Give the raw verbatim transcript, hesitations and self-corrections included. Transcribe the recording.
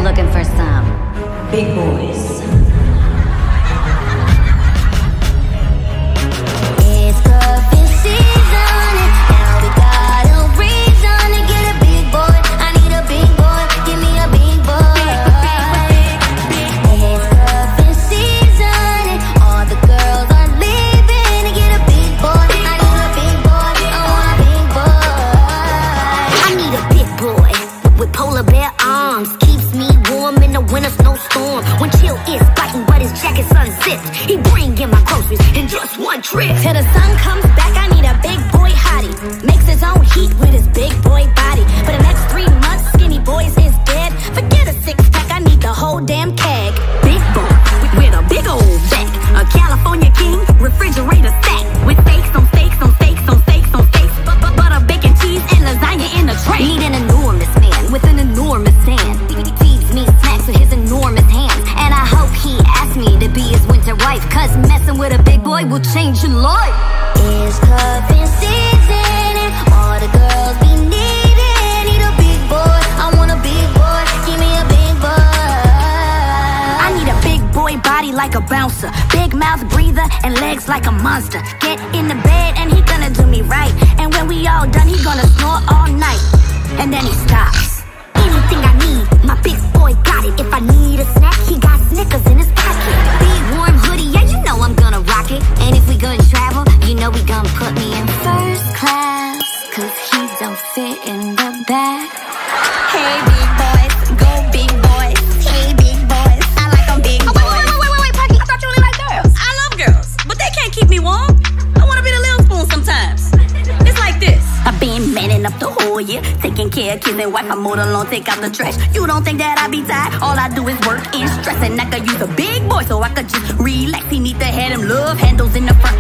looking for some big boys. It's cuffing season, and now we got a reason to get a big boy. I need a big boy, give me a big boy. It's cuffing season, and all the girls are leaving to get a big boy. I need a big boy, I want a big boy. I need a big boy with polar bear arms, keeps me warm in the winter snowstorm. When chill is biting, but his jacket's unzipped, he bring in my groceries in just one trip. Till the sun comes back, I need a big boy hottie. Makes his own heat with his big boy body. For the next three months, skinny boys is dead. Forget a six pack, I need the whole damn keg. Big boy with a big old back, a California king, refrigerator stack with steaks on steaks on steaks on steaks on steaks, bu- bu- butter, bacon, cheese, and lasagna in a tray. Need an enormous man with an enormous hand. He feeds me snacks with his enormous hands, and I hope he asks me to be his winter wife, cause messing with a big boy will change your life. It's cuffing season, and all the girls be needing. Need a big boy, I want a big boy, give me a big boy. I need a big boy body like a bouncer, big mouth breather, and legs like a monster. Get in the bed and he gonna do me right, and when we all done, he gonna snore all night. And then he stops. Anything I need, my big boy got it. If I need a snack, he got Snickers in his pocket. Big warm hoodie, yeah, you know I'm gonna rock it. And if we gonna travel, you know we gonna put me in first class, cause he don't fit in the back. Hey big boys, go big boys. Hey big boys, I like them big boys. Oh, wait, wait, wait, wait, wait, Parky, I thought you only like girls. I love girls, but they can't keep me warm. I wanna be the little spoon sometimes. It's like this. I've been manning up the whole year, taking care of kids and wife. I mow the lawn, take out the trash. You don't think that I be tired? All I do is work and stress, and I could use a big boy so I could just relax. He need to have them love handles in the front